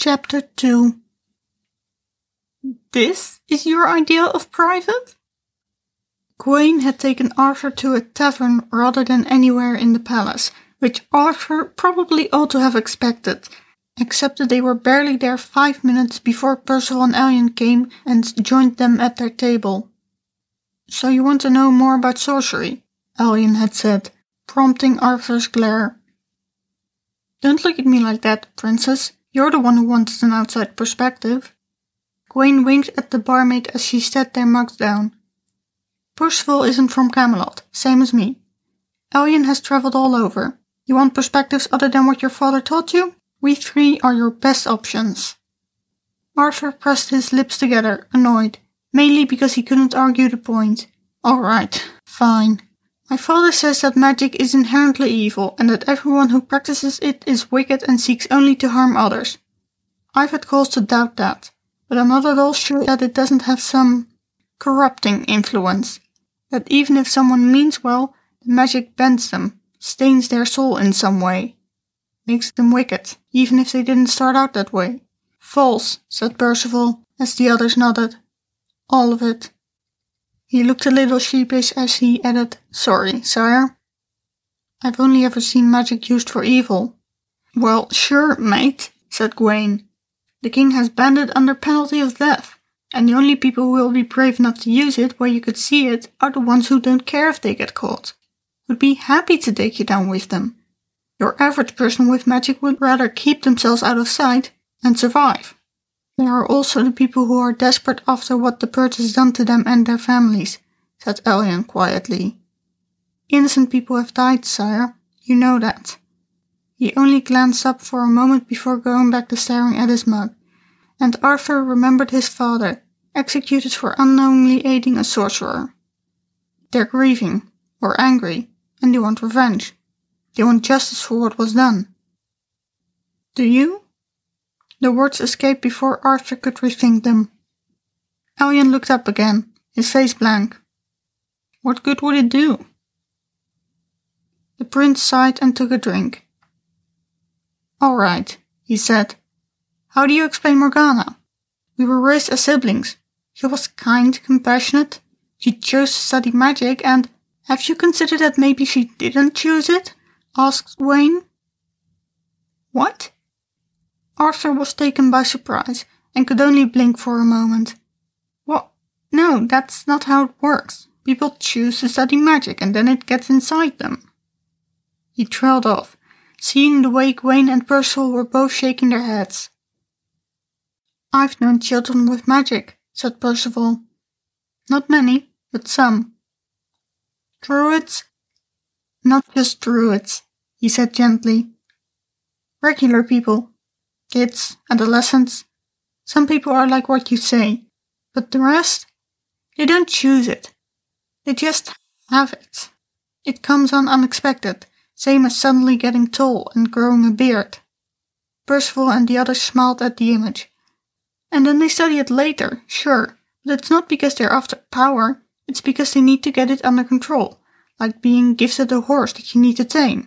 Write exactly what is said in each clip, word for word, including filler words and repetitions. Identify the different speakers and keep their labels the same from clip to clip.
Speaker 1: Chapter two. This is your idea of private? Gawain had taken Arthur to a tavern rather than anywhere in the palace, which Arthur probably ought to have expected, except that they were barely there five minutes before Percival and Elyan came and joined them at their table. "So you want to know more about sorcery?" Elyan had said, prompting Arthur's glare. "Don't look at me like that, princess. You're the one who wants an outside perspective." Gawain winked at the barmaid as she set their mugs down. "Percival isn't from Camelot, same as me. Elyan has travelled all over. You want perspectives other than what your father taught you? We three are your best options." Arthur pressed his lips together, annoyed, mainly because he couldn't argue the point. "All right, fine. My father says that magic is inherently evil and that everyone who practices it is wicked and seeks only to harm others. I've had cause to doubt that, but I'm not at all sure that it doesn't have some corrupting influence. That even if someone means well, the magic bends them, stains their soul in some way. Makes them wicked, even if they didn't start out that way." "False," said Percival, as the others nodded. "All of it." He looked a little sheepish as he added, "Sorry, sire. I've only ever seen magic used for evil." "Well, sure, mate," said Gawain. "The king has banned it under penalty of death, and the only people who will be brave enough to use it where you could see it are the ones who don't care if they get caught. Would be happy to take you down with them. Your average person with magic would rather keep themselves out of sight and survive. There are also the people who are desperate after what the purge has done to them and their families," said Elyan quietly. "Innocent people have died, sire. You know that." He only glanced up for a moment before going back to staring at his mug, and Arthur remembered his father, executed for unknowingly aiding a sorcerer. They're grieving, or angry, and they want revenge. They want justice for what was done. "Do you?" The words escaped before Arthur could rethink them. Elyan looked up again, his face blank. "What good would it do?" The prince sighed and took a drink. "All right," he said. "How do you explain Morgana? We were raised as siblings. She was kind, compassionate. She chose to study magic and—" "Have you considered that maybe she didn't choose it?" asked Gawain. "What?" Arthur was taken by surprise and could only blink for a moment. "What? No, that's not how it works. People choose to study magic and then it gets inside them." He trailed off, seeing the way Gawain and Percival were both shaking their heads. "I've known children with magic," said Percival. "Not many, but some." "Druids?" "Not just druids," he said gently. "Regular people. Kids, adolescents. Some people are like what you say, but the rest, they don't choose it. They just have it. It comes on unexpected, same as suddenly getting tall and growing a beard." Percival and the others smiled at the image. "And then they study it later, sure, but it's not because they're after power, it's because they need to get it under control, like being gifted a horse that you need to tame."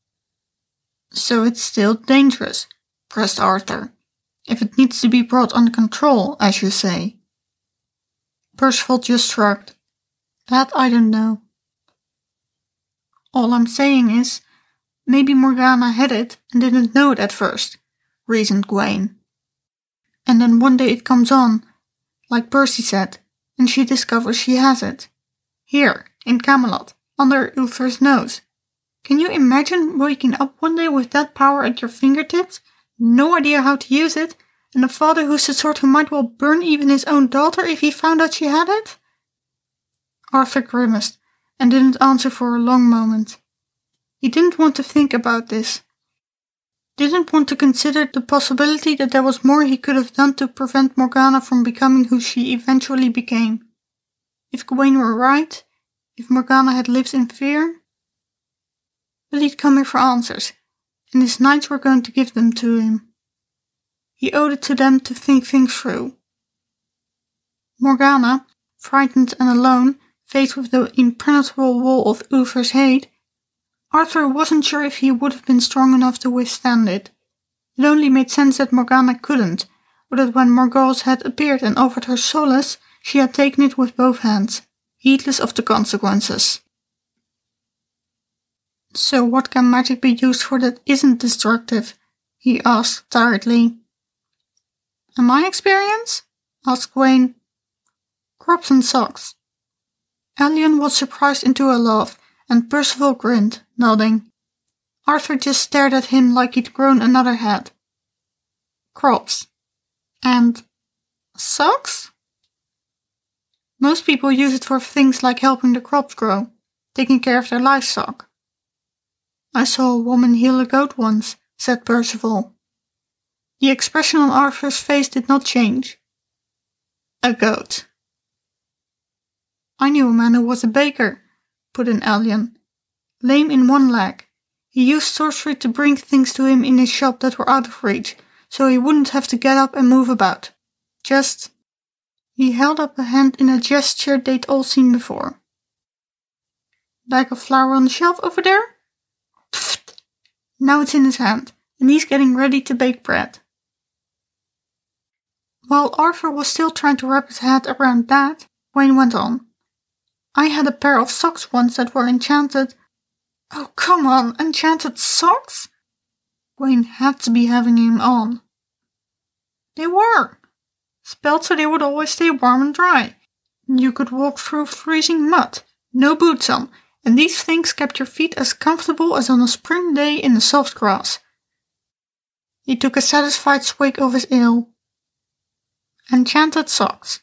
Speaker 1: "So it's still dangerous," pressed Arthur, "if it needs to be brought under control, as you say." Percival just shrugged. "That I don't know." "All I'm saying is, maybe Morgana had it and didn't know it at first," reasoned Gawain. "And then one day it comes on, like Percy said, and she discovers she has it. Here, in Camelot, under Uther's nose. Can you imagine waking up one day with that power at your fingertips? No idea how to use it, and a father who's the sort who might well burn even his own daughter if he found out she had it?" Arthur grimaced and didn't answer for a long moment. He didn't want to think about this. Didn't want to consider the possibility that there was more he could have done to prevent Morgana from becoming who she eventually became. If Gawain were right, if Morgana had lived in fear. But he'd come here for answers, and his knights were going to give them to him. He owed it to them to think things through. Morgana, frightened and alone, faced with the impenetrable wall of Uther's hate, Arthur wasn't sure if he would have been strong enough to withstand it. It only made sense that Morgana couldn't, or that when Morgause had appeared and offered her solace, she had taken it with both hands, heedless of the consequences. So what can magic be used for that isn't destructive? He asked tiredly. In my experience? Asked Gwaine. Crops and socks. Ellion was surprised into a laugh, and Percival grinned, nodding. Arthur just stared at him like he'd grown another head. Crops. And socks? Most people use it for things like helping the crops grow, taking care of their livestock. I saw a woman heal a goat once, said Percival. The expression on Arthur's face did not change. A goat. I knew a man who was a baker, put in Ellion. Lame in one leg. He used sorcery to bring things to him in his shop that were out of reach, so he wouldn't have to get up and move about. Just... He held up a hand in a gesture they'd all seen before. Bag of flour on the shelf over there? Pfft. Now it's in his hand, and he's getting ready to bake bread. While Arthur was still trying to wrap his head around that, Gwaine went on. I had a pair of socks once that were enchanted. Oh, come on, enchanted socks? Gwaine had to be having him on. They were. Spelled so they would always stay warm and dry. You could walk through freezing mud, no boots on, and these things kept your feet as comfortable as on a spring day in the soft grass. He took a satisfied swig of his ale. Enchanted socks.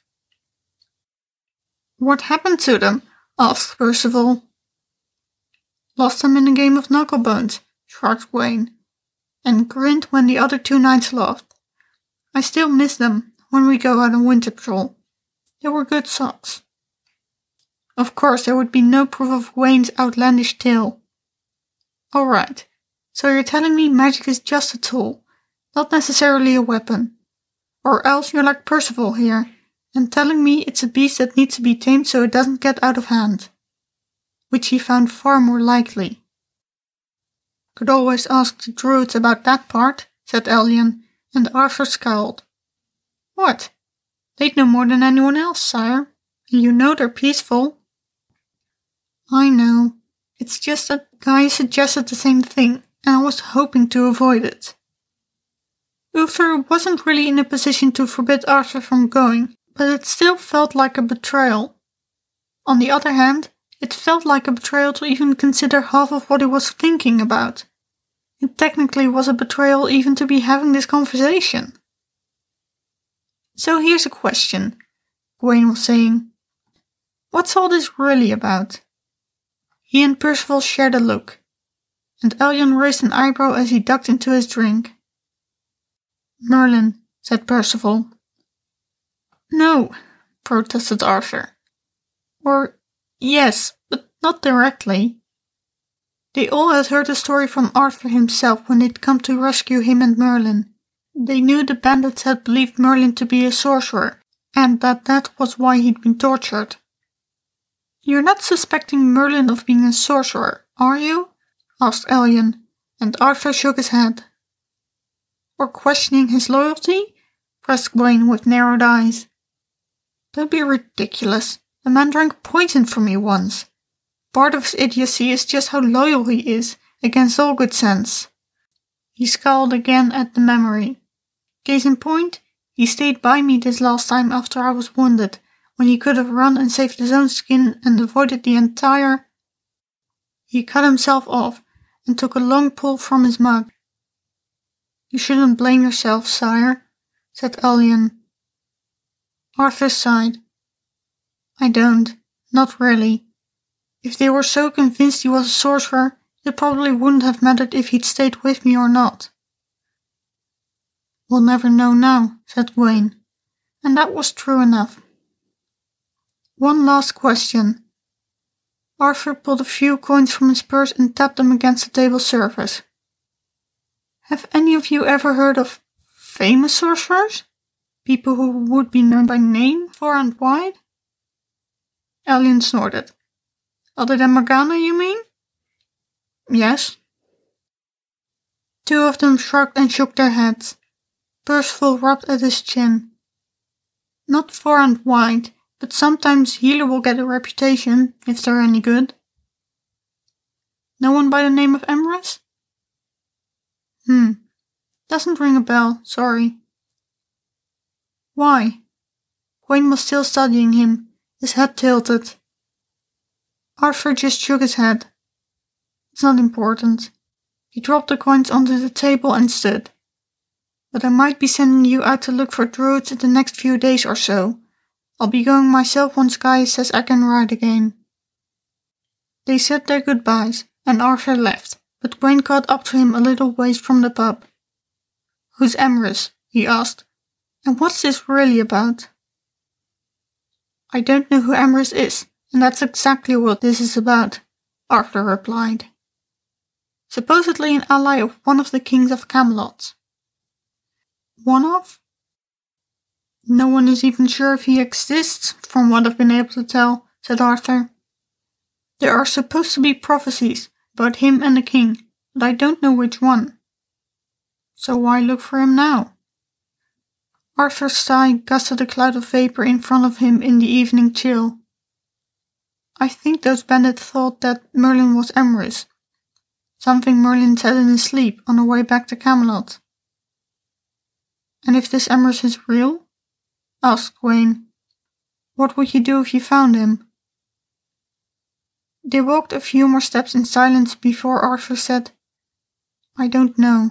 Speaker 1: What happened to them? Asked Percival. Lost them in a game of knucklebones, shrugged Gwaine, and grinned when the other two knights laughed. I still miss them when we go on a winter patrol. They were good socks. Of course, there would be no proof of Gwaine's outlandish tale. All right, so you're telling me magic is just a tool, not necessarily a weapon. Or else you're like Percival here, and telling me it's a beast that needs to be tamed so it doesn't get out of hand. Which he found far more likely. Could always ask the druids about that part, said Ellion, and Arthur scowled. What? They'd know more than anyone else, sire. And you know they're peaceful. I know. It's just that Guy suggested the same thing, and I was hoping to avoid it. Uther wasn't really in a position to forbid Arthur from going, but it still felt like a betrayal. On the other hand, it felt like a betrayal to even consider half of what he was thinking about. It technically was a betrayal even to be having this conversation. So here's a question, Gwaine was saying. What's all this really about? He and Percival shared a look, and Ellion raised an eyebrow as he ducked into his drink. Merlin, said Percival. No, protested Arthur. Or, yes, but not directly. They all had heard the story from Arthur himself when they'd come to rescue him and Merlin. They knew the bandits had believed Merlin to be a sorcerer, and that that was why he'd been tortured. You're not suspecting Merlin of being a sorcerer, are you? Asked Ellion, and Arthur shook his head. Or questioning his loyalty? Pressed Gwaine with narrowed eyes. Don't be ridiculous. The man drank poison from me once. Part of his idiocy is just how loyal he is, against all good sense. He scowled again at the memory. Case in point, he stayed by me this last time after I was wounded, when he could have run and saved his own skin and avoided the entire... He cut himself off and took a long pull from his mug. You shouldn't blame yourself, sire, said Ellion. Arthur sighed. I don't, not really. If they were so convinced he was a sorcerer, it probably wouldn't have mattered if he'd stayed with me or not. We'll never know now, said Gwaine, and that was true enough. One last question. Arthur pulled a few coins from his purse and tapped them against the table surface. Have any of you ever heard of famous sorcerers? People who would be known by name far and wide? Ellion snorted. Other than Morgana, you mean? Yes. Two of them shrugged and shook their heads. Percival rubbed at his chin. Not far and wide, but sometimes healer will get a reputation, if they're any good. No one by the name of Emrys? Hmm, doesn't ring a bell, sorry. Why? Gawain was still studying him, his head tilted. Arthur just shook his head. It's not important. He dropped the coins onto the table and stood. But I might be sending you out to look for druids in the next few days or so. I'll be going myself once Gaius says I can ride again. They said their goodbyes, and Arthur left, but Gawain caught up to him a little ways from the pub. Who's Emrys? He asked. And what's this really about? I don't know who Emrys is, and that's exactly what this is about, Arthur replied. Supposedly an ally of one of the kings of Camelot. One of? No one is even sure if he exists, from what I've been able to tell, said Arthur. There are supposed to be prophecies about him and the king, but I don't know which one. So why look for him now? Arthur's sigh gusted a cloud of vapor in front of him in the evening chill. I think those bandits thought that Merlin was Emrys. Something Merlin said in his sleep on the way back to Camelot. And if this Emrys is real? Asked Gawain. What would you do if you found him? They walked a few more steps in silence before Arthur said, I don't know.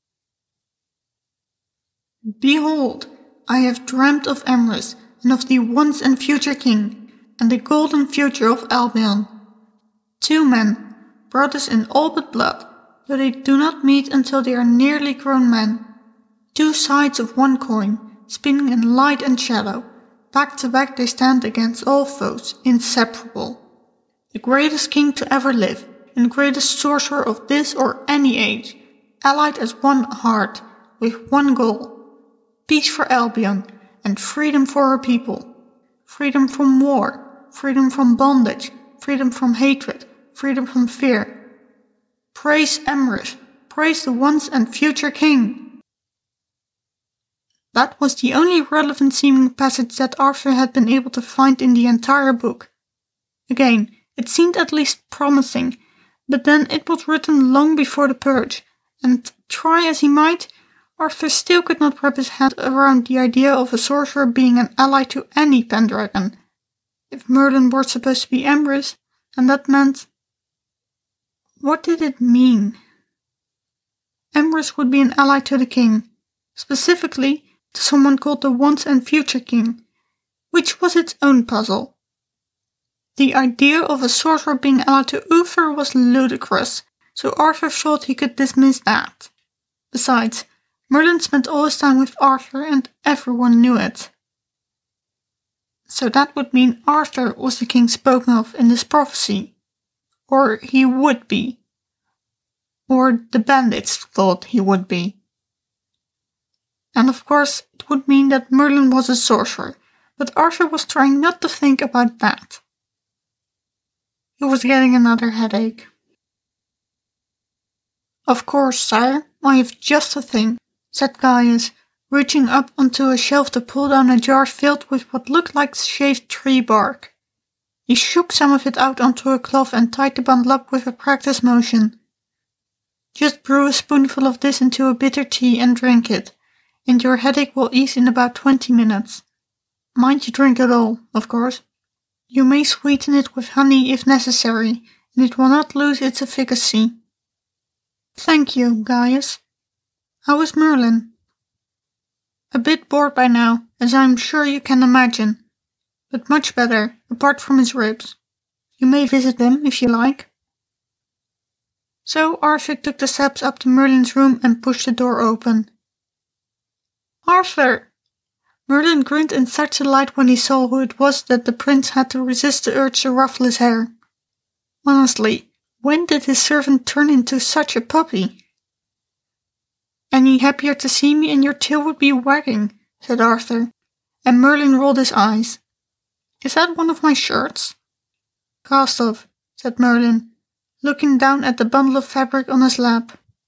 Speaker 1: Behold, I have dreamt of Emrys and of the once and future king and the golden future of Albion. Two men, brothers in all but blood, though they do not meet until they are nearly grown men. Two sides of one coin, spinning in light and shadow. Back to back they stand against all foes, inseparable. The greatest king to ever live, and the greatest sorcerer of this or any age, allied as one heart, with one goal. Peace for Albion, and freedom for her people. Freedom from war, freedom from bondage, freedom from hatred, freedom from fear. Praise Emrys, praise the once and future king. That was the only relevant seeming passage that Arthur had been able to find in the entire book. Again, it seemed at least promising, but then it was written long before the Purge, and try as he might, Arthur still could not wrap his head around the idea of a sorcerer being an ally to any Pendragon. If Merlin were supposed to be Emrys, and that meant... What did it mean? Emrys would be an ally to the king, specifically to someone called the once and future king, which was its own puzzle. The idea of a sorcerer being allied to Uther was ludicrous, so Arthur thought he could dismiss that. Besides, Merlin spent all his time with Arthur and everyone knew it. So that would mean Arthur was the king spoken of in this prophecy. Or he would be. Or the bandits thought he would be. And of course, it would mean that Merlin was a sorcerer, but Arthur was trying not to think about that. He was getting another headache. Of course, sire, I have just a thing, said Gaius, reaching up onto a shelf to pull down a jar filled with what looked like shaved tree bark. He shook some of it out onto a cloth and tied the bundle up with a practice motion. Just brew a spoonful of this into a bitter tea and drink it, and your headache will ease in about twenty minutes. Mind you drink it all, of course. You may sweeten it with honey if necessary, and it will not lose its efficacy. Thank you, Gaius. How is Merlin? A bit bored by now, as I am sure you can imagine, but much better, apart from his ribs. You may visit them if you like. So Arthur took the steps up to Merlin's room and pushed the door open. Arthur! Merlin grinned in such delight when he saw who it was that the prince had to resist the urge to ruffle his hair. Honestly, when did his servant turn into such a puppy? Any happier to see me and your tail would be wagging, said Arthur, and Merlin rolled his eyes. Is that one of my shirts? Cast off, said Merlin, looking down at the bundle of fabric on his lap.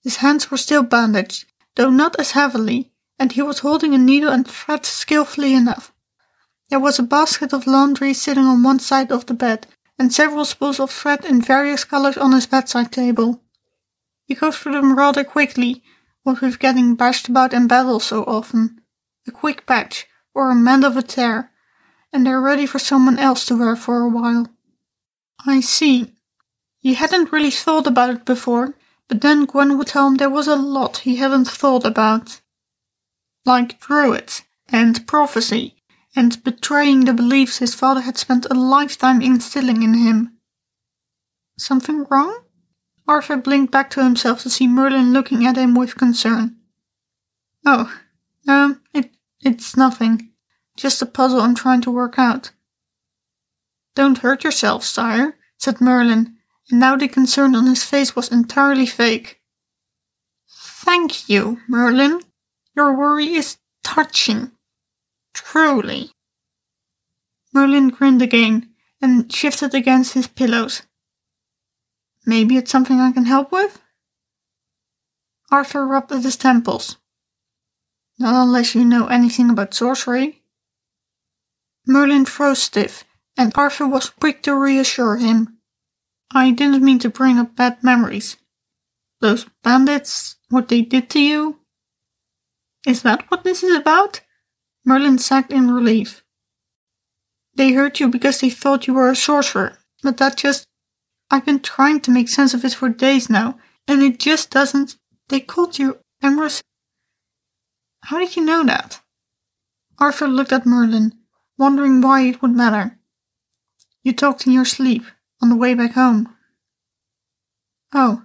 Speaker 1: His hands were still bandaged, though not as heavily, and he was holding a needle and thread skillfully enough. There was a basket of laundry sitting on one side of the bed, and several spools of thread in various colors on his bedside table. He goes through them rather quickly, what with getting bashed about in battle so often. A quick patch, or a mend of a tear, and they're ready for someone else to wear for a while. I see. He hadn't really thought about it before, but then Gwen would tell him there was a lot he hadn't thought about. Like druids, and prophecy, and betraying the beliefs his father had spent a lifetime instilling in him. Something wrong? Arthur blinked back to himself to see Merlin looking at him with concern. Oh, um, it, it's nothing. Just a puzzle I'm trying to work out. Don't hurt yourself, sire, said Merlin, and now the concern on his face was entirely fake. Thank you, Merlin. Your worry is touching. Truly. Merlin grinned again, and shifted against his pillows. Maybe it's something I can help with? Arthur rubbed at his temples. Not unless you know anything about sorcery. Merlin froze stiff, and Arthur was quick to reassure him. I didn't mean to bring up bad memories. Those bandits, what they did to you? Is that what this is about? Merlin sagged in relief. They hurt you because they thought you were a sorcerer, but that just... I've been trying to make sense of it for days now, and it just doesn't... They called you Emrys. How did you know that? Arthur looked at Merlin, wondering why it would matter. You talked in your sleep, on the way back home. Oh.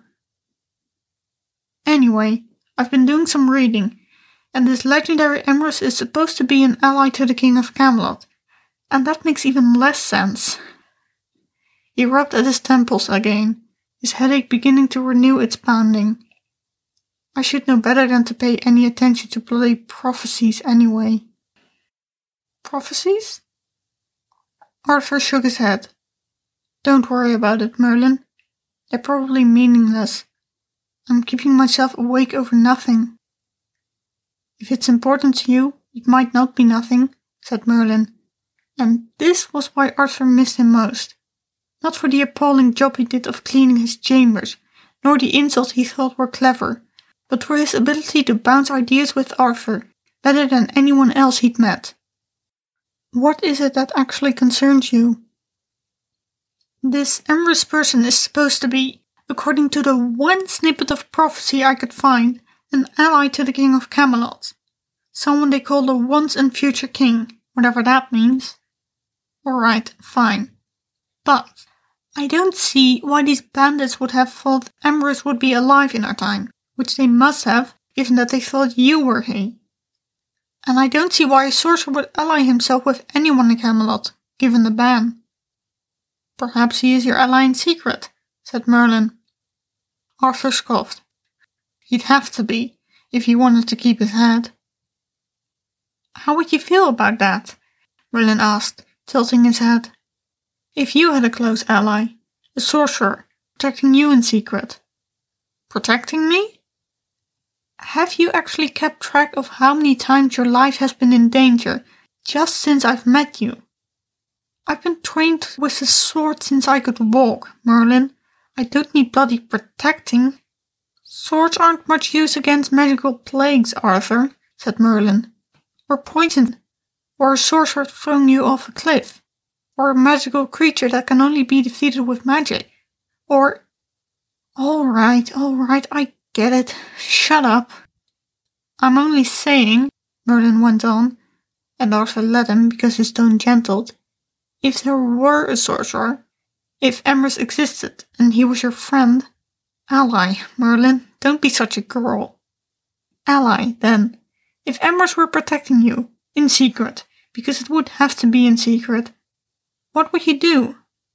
Speaker 1: Anyway, I've been doing some reading, and this legendary Emrys is supposed to be an ally to the King of Camelot, and that makes even less sense. He rubbed at his temples again, his headache beginning to renew its pounding. I should know better than to pay any attention to bloody prophecies anyway. Prophecies? Arthur shook his head. Don't worry about it, Merlin. They're probably meaningless. I'm keeping myself awake over nothing. If it's important to you, it might not be nothing, said Merlin. And this was why Arthur missed him most. Not for the appalling job he did of cleaning his chambers, nor the insults he thought were clever, but for his ability to bounce ideas with Arthur, better than anyone else he'd met. What is it that actually concerns you? This Emrys person is supposed to be, according to the one snippet of prophecy I could find, an ally to the King of Camelot. Someone they call the once and future king, whatever that means. Alright, fine. But I don't see why these bandits would have thought Emrys would be alive in our time, which they must have, given that they thought you were he. And I don't see why a sorcerer would ally himself with anyone in Camelot, given the ban. Perhaps he is your ally in secret, said Merlin. Arthur scoffed. He'd have to be, if he wanted to keep his head. How would you feel about that? Merlin asked, tilting his head. If you had a close ally, a sorcerer, protecting you in secret. Protecting me? Have you actually kept track of how many times your life has been in danger, just since I've met you? I've been trained with the sword since I could walk, Merlin. I don't need bloody protecting. Swords aren't much use against magical plagues, Arthur, said Merlin. Or poison, or a sorcerer throwing you off a cliff. Or a magical creature that can only be defeated with magic. Or... All right, all right, I get it. Shut up. I'm only saying, Merlin went on, and Arthur let him because his tone gentled, if there were a sorcerer, if Emrys existed and he was your friend, ally, Merlin, don't be such a girl. Ally, then, if Emrys were protecting you, in secret, because it would have to be in secret, what would you do?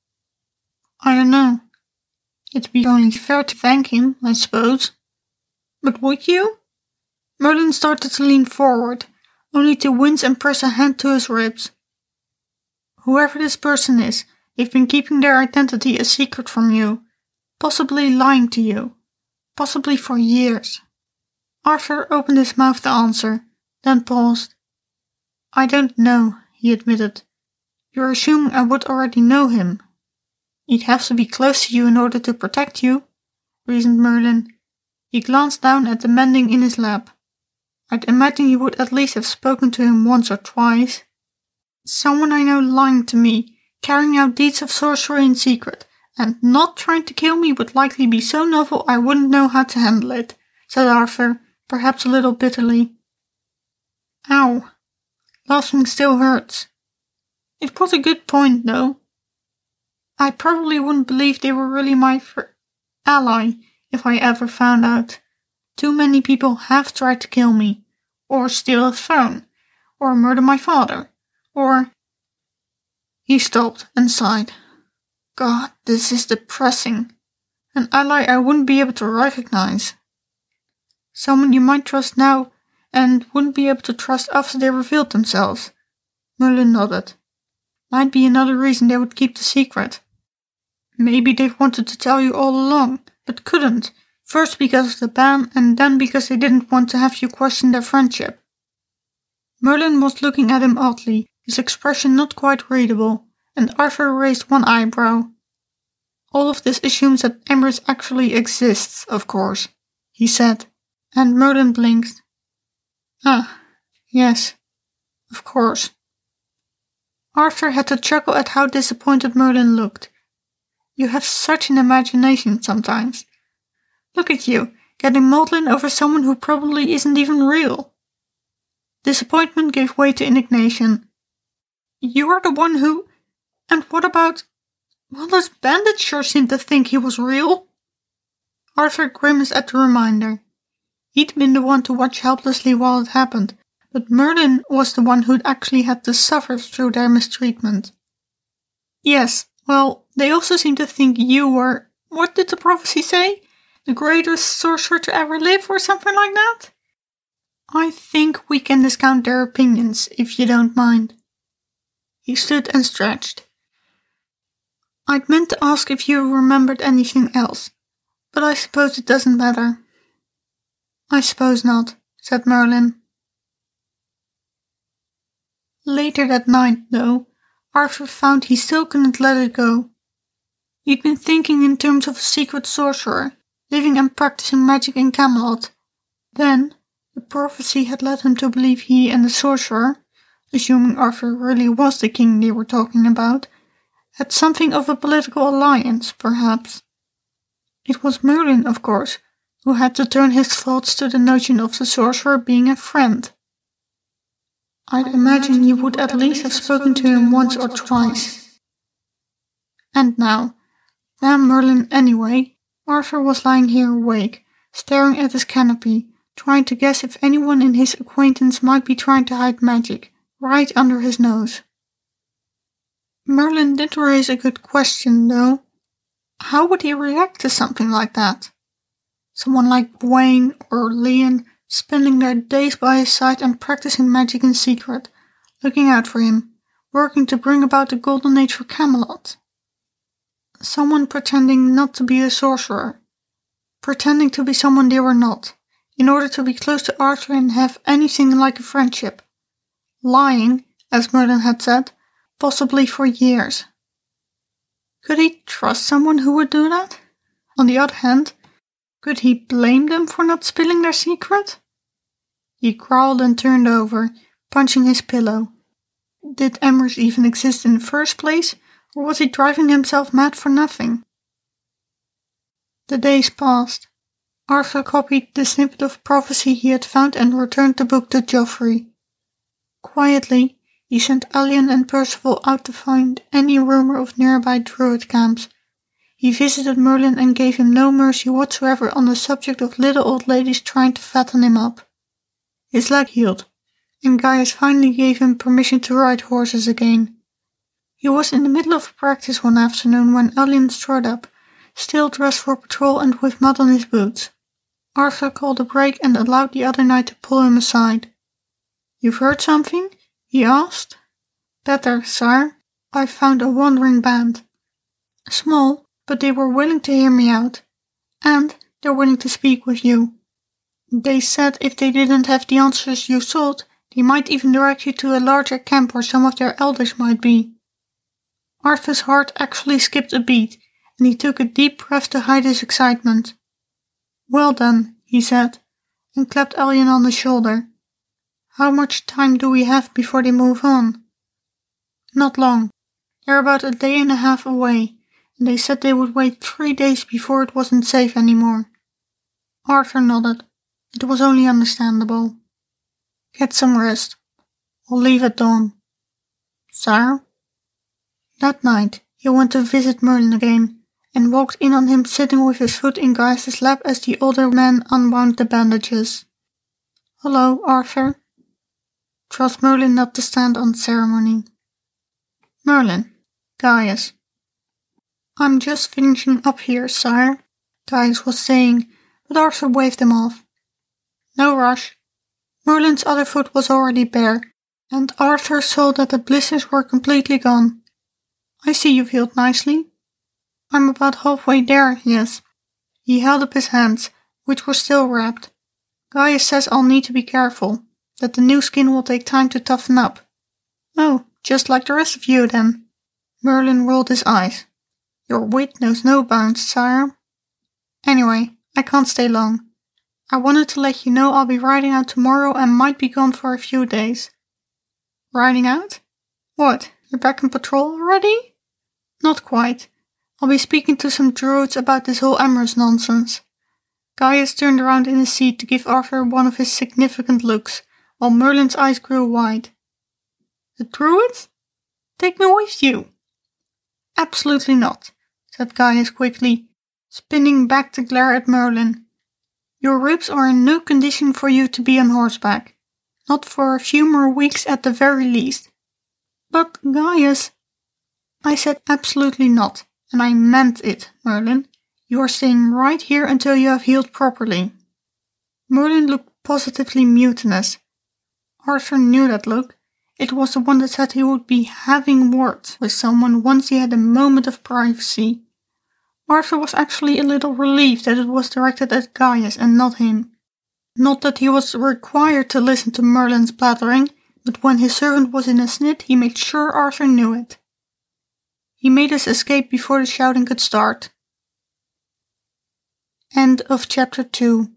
Speaker 1: I don't know. It'd be only fair to thank him, I suppose. But would you? Merlin started to lean forward, only to wince and press a hand to his ribs. Whoever this person is, they've been keeping their identity a secret from you, possibly lying to you. possibly for years. Arthur opened his mouth to answer, then paused. I don't know, he admitted. You're assuming I would already know him. He'd have to be close to you in order to protect you, reasoned Merlin. He glanced down at the mending in his lap. I'd imagine you would at least have spoken to him once or twice. Someone I know lying to me, carrying out deeds of sorcery in secret, and not trying to kill me would likely be so novel I wouldn't know how to handle it, said Arthur, perhaps a little bitterly. Ow. Laughing still hurts. It was a good point, though. I probably wouldn't believe they were really my fr- ally if I ever found out. Too many people have tried to kill me, or steal a throne, or murder my father, or... He stopped and sighed. God, this is depressing. An ally I wouldn't be able to recognize. Someone you might trust now, and wouldn't be able to trust after they revealed themselves. Merlin nodded. Might be another reason they would keep the secret. Maybe they've wanted to tell you all along, but couldn't. First because of the ban, and then because they didn't want to have you question their friendship. Merlin was looking at him oddly, his expression not quite readable, and Arthur raised one eyebrow. All of this assumes that Emrys actually exists, of course, he said, and Merlin blinked. Ah, yes, of course. Arthur had to chuckle at how disappointed Merlin looked. You have such an imagination sometimes. Look at you, getting maudlin over someone who probably isn't even real. Disappointment gave way to indignation. You are the one who... And what about... Well, those bandits sure seemed to think he was real. Arthur grimaced at the reminder. He'd been the one to watch helplessly while it happened, but Merlin was the one who'd actually had to suffer through their mistreatment. Yes, well, they also seemed to think you were... What did the prophecy say? The greatest sorcerer to ever live, or something like that? I think we can discount their opinions, if you don't mind. He stood and stretched. I'd meant to ask if you remembered anything else, but I suppose it doesn't matter. I suppose not, said Merlin. Later that night, though, Arthur found he still couldn't let it go. He'd been thinking in terms of a secret sorcerer, living and practicing magic in Camelot. Then, the prophecy had led him to believe he and the sorcerer, assuming Arthur really was the king they were talking about, had something of a political alliance, perhaps. It was Merlin, of course, who had to turn his thoughts to the notion of the sorcerer being a friend. I'd imagine you would at least have spoken to him once or twice. And now, damn Merlin anyway, Arthur was lying here awake, staring at his canopy, trying to guess if anyone in his acquaintance might be trying to hide magic, right under his nose. Merlin did raise a good question, though. How would he react to something like that? Someone like Gawain or Leon spending their days by his side and practicing magic in secret, looking out for him, working to bring about the golden age for Camelot. Someone pretending not to be a sorcerer, pretending to be someone they were not, in order to be close to Arthur and have anything like a friendship. Lying, as Merlin had said, possibly for years. Could he trust someone who would do that? On the other hand, could he blame them for not spilling their secret? He growled and turned over, punching his pillow. Did Emrys even exist in the first place, or was he driving himself mad for nothing? The days passed. Arthur copied the snippet of prophecy he had found and returned the book to Joffrey. Quietly, he sent Allian and Percival out to find any rumor of nearby druid camps. He visited Merlin and gave him no mercy whatsoever on the subject of little old ladies trying to fatten him up. His leg healed, and Gaius finally gave him permission to ride horses again. He was in the middle of practice one afternoon when Allian strode up, still dressed for patrol and with mud on his boots. Arthur called a break and allowed the other knight to pull him aside. "You've heard something?" he asked. "Better, sire. I found a wandering band. Small, but they were willing to hear me out. And They're willing to speak with you. They said if they didn't have the answers you sought, they might even direct you to a larger camp where some of their elders might be. Arthur's heart actually skipped a beat, and he took a deep breath to hide his excitement. Well done, he said, and clapped Elyon on the shoulder. How much time do we have before they move on? Not long. They're about a day and a half away, and they said they would wait three days before it wasn't safe anymore. Arthur nodded. It was only understandable. Get some rest. I'll leave at dawn. Sire? That night, he went to visit Merlin again, and walked in on him sitting with his foot in Gaius' lap as the older man unwound the bandages. Hello, Arthur. Trust Merlin not to stand on ceremony. Merlin. Gaius. I'm just finishing up here, sire, Gaius was saying, but Arthur waved him off. No rush. Merlin's other foot was already bare, and Arthur saw that the blisters were completely gone. I see you've healed nicely. I'm about halfway there, yes. He held up his hands, which were still wrapped. Gaius says I'll need to be careful, that the new skin will take time to toughen up. Oh, just like the rest of you then. Merlin rolled his eyes. Your wit knows no bounds, sire. Anyway, I can't stay long. I wanted to let you know I'll be riding out tomorrow and might be gone for a few days. Riding out? What, you're back in patrol already? Not quite. I'll be speaking to some druids about this whole Amorous nonsense. Gaius turned around in his seat to give Arthur one of his significant looks, while Merlin's eyes grew wide. The druids? Take me with you. Absolutely not, said Gaius quickly, spinning back to glare at Merlin. Your ribs are in no condition for you to be on horseback. Not for a few more weeks at the very least. But Gaius... I said absolutely not, and I meant it, Merlin. You are staying right here until you have healed properly. Merlin looked positively mutinous. Arthur knew that look. It was the one that said he would be having words with someone once he had a moment of privacy. Arthur was actually a little relieved that it was directed at Gaius and not him. Not that he was required to listen to Merlin's blathering, but when his servant was in a snit, he made sure Arthur knew it. He made his escape before the shouting could start. End of chapter two.